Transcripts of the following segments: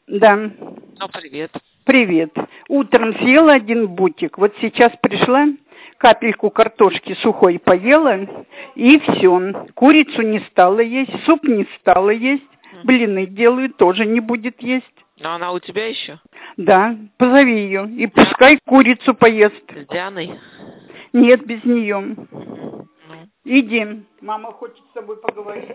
Да. Ну, привет. Привет. Утром съела один бутик, вот сейчас пришла, капельку картошки сухой поела, и все. Курицу не стала есть, суп не стала есть, блины делаю, тоже не будет есть. Но она у тебя еще? Да, позови ее, и пускай курицу поест. С Дианой? Нет, без нее. Ну. Иди, мама хочет с тобой поговорить.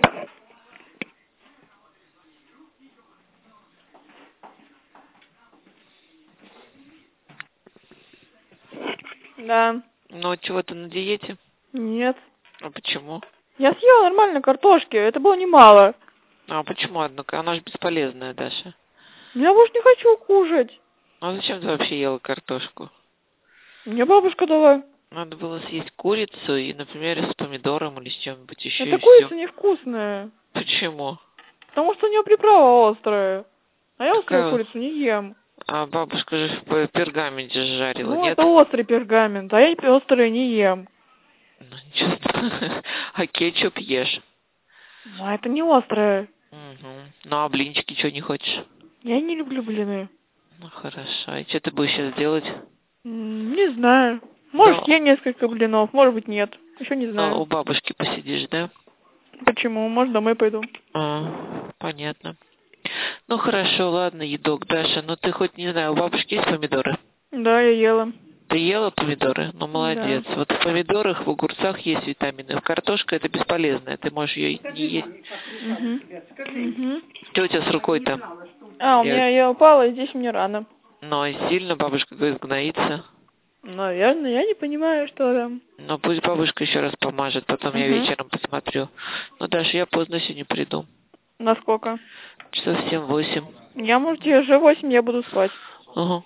Да. Ну, чего ты на диете? Нет. А почему? Я съела нормально картошки, это было немало. А почему, однако? Она же бесполезная, Даша. Я больше не хочу кушать. А зачем ты вообще ела картошку? Мне бабушка дала. Надо было съесть курицу и, например, с помидором или с чем-нибудь еще. Эта курица невкусная. Почему? Потому что у нее приправа острая. А я острую Какая? курицу не ем. А бабушка же в пергаменте жарила, Ну, нет? это острый пергамент, а я острые не ем. Ну, ничего. А кетчуп ешь? Ну, это не острое. Угу. Ну, а блинчики что, не хочешь? Я не люблю блины. Ну, хорошо. И что ты будешь сейчас делать? Не знаю. Может, Да. съем несколько блинов, может быть, нет. Еще не знаю. Ну, у бабушки посидишь, да? Почему? Может, домой пойду. Понятно. Ну, хорошо, ладно, едок, Даша. Но ты хоть, не знаю, у бабушки есть помидоры? Да, я ела. Ты ела помидоры? Ну, молодец. Да. Вот в помидорах, в огурцах есть витамины. Картошка это бесполезная, ты можешь ее не есть. Что у тебя с рукой-то? У меня я упала, и здесь мне рано. Ну, и сильно бабушка говорит, гноится. Наверное, я не понимаю, что там. Ну, пусть бабушка еще раз помажет, потом я вечером посмотрю. Ну, Даша, я поздно сегодня приду. На сколько? Часов 7-8. Я, может, уже 8, я буду спать. Угу.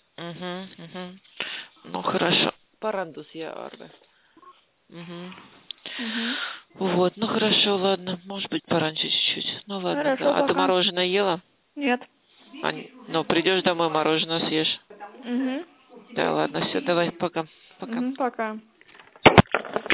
Ну, хорошо. Парандус я арве. Вот, ну хорошо, ладно. Может быть, пораньше чуть-чуть. Ну ладно. Хорошо, да. А ты пока. мороженое ела? Нет. Ну, придешь домой, мороженое съешь. Да, ладно, все, давай, пока. Пока. Пока.